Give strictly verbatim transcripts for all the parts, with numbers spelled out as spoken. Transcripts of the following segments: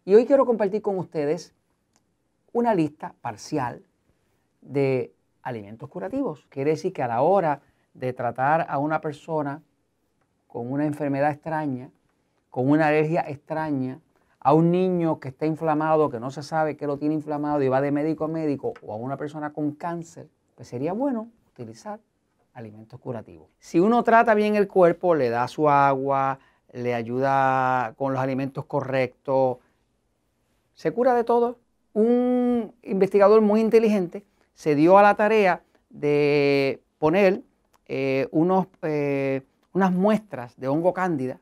Y hoy quiero compartir con ustedes una lista parcial de alimentos curativos. Quiere decir que a la hora de tratar a una persona con una enfermedad extraña, con una alergia extraña, a un niño que está inflamado, que no se sabe que lo tiene inflamado y va de médico a médico, o a una persona con cáncer, pues sería bueno utilizar alimentos curativos. Si uno trata bien el cuerpo, le da su agua, le ayuda con los alimentos correctos, se cura de todo. Un investigador muy inteligente se dio a la tarea de poner eh, unos, eh, unas muestras de hongo cándida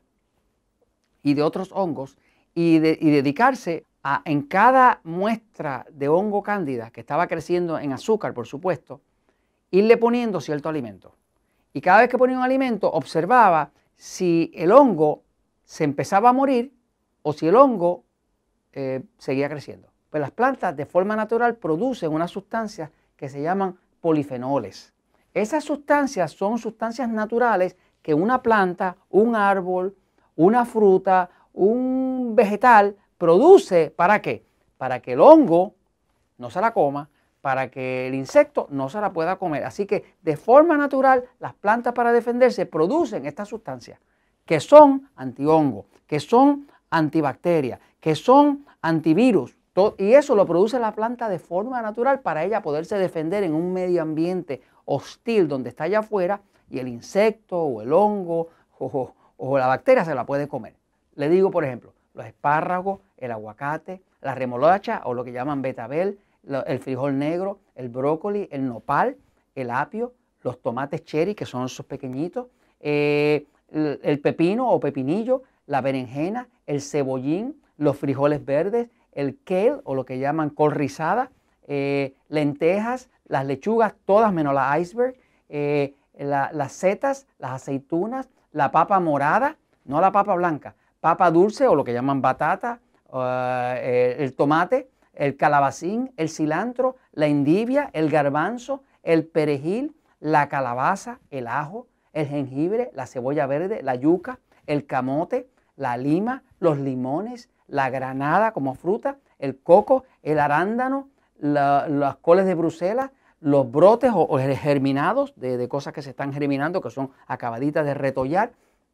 y de otros hongos y, de, y dedicarse a, en cada muestra de hongo cándida que estaba creciendo en azúcar, por supuesto, irle poniendo cierto alimento. Y cada vez que ponía un alimento, observaba si el hongo se empezaba a morir o si el hongo eh, seguía creciendo. Pues las plantas de forma natural producen unas sustancias que se llaman polifenoles. Esas sustancias son sustancias naturales que una planta, un árbol, una fruta, un vegetal produce. ¿Para qué? Para que el hongo no se la coma, para que el insecto no se la pueda comer. Así que de forma natural las plantas para defenderse producen estas sustancias que son antihongo, que son antibacterias, que son antivirus. Y eso lo produce la planta de forma natural para ella poderse defender en un medio ambiente hostil donde está allá afuera y el insecto o el hongo o, o la bacteria se la puede comer. Le digo, por ejemplo, los espárragos, el aguacate, la remolacha o lo que llaman betabel, el frijol negro, el brócoli, el nopal, el apio, los tomates cherry, que son esos pequeñitos, eh, el, el pepino o pepinillo, la berenjena, el cebollín, los frijoles verdes, el kale o lo que llaman col rizada, eh, lentejas, las lechugas, todas menos la iceberg, eh, la, las setas, las aceitunas, la papa morada, no la papa blanca, papa dulce o lo que llaman batata, uh, el, el tomate, el calabacín, el cilantro, la endivia, el garbanzo, el perejil, la calabaza, el ajo, el jengibre, la cebolla verde, la yuca, el camote, la lima, los limones, la granada como fruta, el coco, el arándano, la, las coles de Bruselas, los brotes o, o germinados de, de cosas que se están germinando, que son acabaditas de retollar,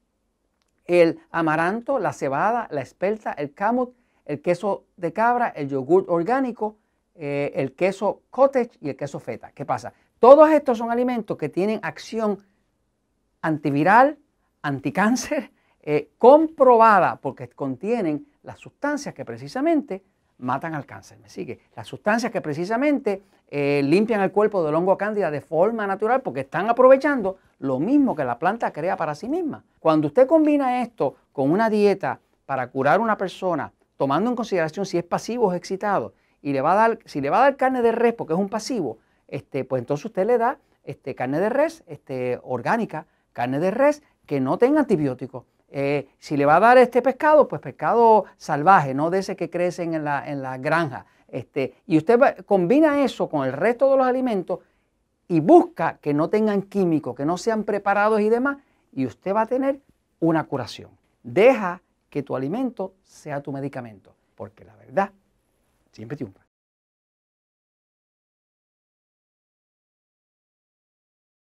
el amaranto, la cebada, la espelta, el camut, el queso de cabra, el yogur orgánico, eh, el queso cottage y el queso feta. ¿Qué pasa? Todos estos son alimentos que tienen acción antiviral, anticáncer, eh, comprobada porque contienen las sustancias que precisamente matan al cáncer. ¿Me sigue? Las sustancias que precisamente eh, limpian el cuerpo del hongo cándida de forma natural porque están aprovechando lo mismo que la planta crea para sí misma. Cuando usted combina esto con una dieta para curar a una persona, tomando en consideración si es pasivo o excitado, y le va a dar, si le va a dar carne de res porque es un pasivo, este, pues entonces usted le da este, carne de res este, orgánica, carne de res que no tenga antibióticos. Eh, si le va a dar este pescado, pues pescado salvaje, no de ese que crecen en la, en la granja. Este, y usted va, combina eso con el resto de los alimentos y busca que no tengan químicos, que no sean preparados y demás, y usted va a tener una curación. Deja que tu alimento sea tu medicamento, porque la verdad siempre triunfa.